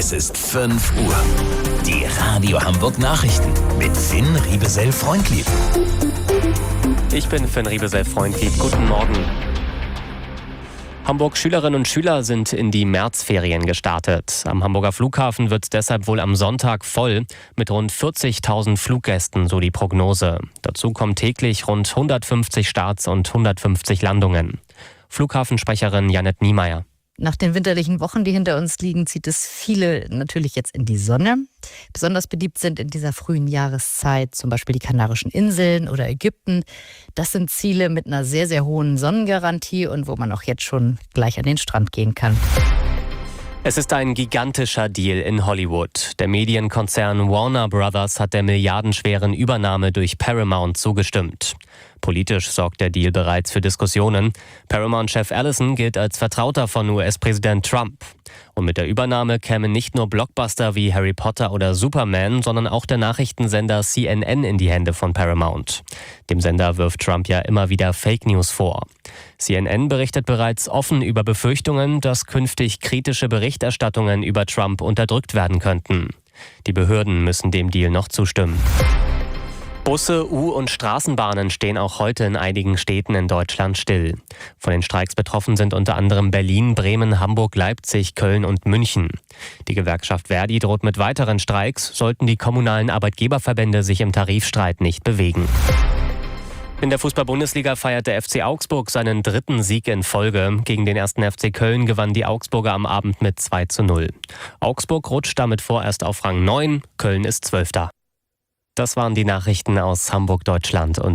Es ist 5 Uhr. Die Radio Hamburg Nachrichten mit Finn Riebesell-Freundlieb. Ich bin Finn Riebesell-Freundlieb. Guten Morgen. Hamburg Schülerinnen und Schüler sind in die Märzferien gestartet. Am Hamburger Flughafen wird es deshalb wohl am Sonntag voll mit rund 40.000 Fluggästen, so die Prognose. Dazu kommen täglich rund 150 Starts und 150 Landungen. Flughafensprecherin Janette Niemeyer. Nach den winterlichen Wochen, die hinter uns liegen, zieht es viele natürlich jetzt in die Sonne. Besonders beliebt sind in dieser frühen Jahreszeit zum Beispiel die Kanarischen Inseln oder Ägypten. Das sind Ziele mit einer sehr, sehr hohen Sonnengarantie und wo man auch jetzt schon gleich an den Strand gehen kann. Es ist ein gigantischer Deal in Hollywood. Der Medienkonzern Warner Brothers hat der milliardenschweren Übernahme durch Paramount zugestimmt. Politisch sorgt der Deal bereits für Diskussionen. Paramount-Chef Ellison gilt als Vertrauter von US-Präsident Trump. Und mit der Übernahme kämen nicht nur Blockbuster wie Harry Potter oder Superman, sondern auch der Nachrichtensender CNN in die Hände von Paramount. Dem Sender wirft Trump ja immer wieder Fake News vor. CNN berichtet bereits offen über Befürchtungen, dass künftig kritische Berichterstattungen über Trump unterdrückt werden könnten. Die Behörden müssen dem Deal noch zustimmen. Busse, und Straßenbahnen stehen auch heute in einigen Städten in Deutschland still. Von den Streiks betroffen sind unter anderem Berlin, Bremen, Hamburg, Leipzig, Köln und München. Die Gewerkschaft Verdi droht mit weiteren Streiks, sollten die kommunalen Arbeitgeberverbände sich im Tarifstreit nicht bewegen. In der Fußball-Bundesliga feiert der FC Augsburg seinen 3. Sieg in Folge. Gegen den 1. FC Köln gewann die Augsburger am Abend mit 2:0. Augsburg rutscht damit vorerst auf Rang 9, Köln ist 12. Das waren die Nachrichten aus Hamburg, Deutschland. Und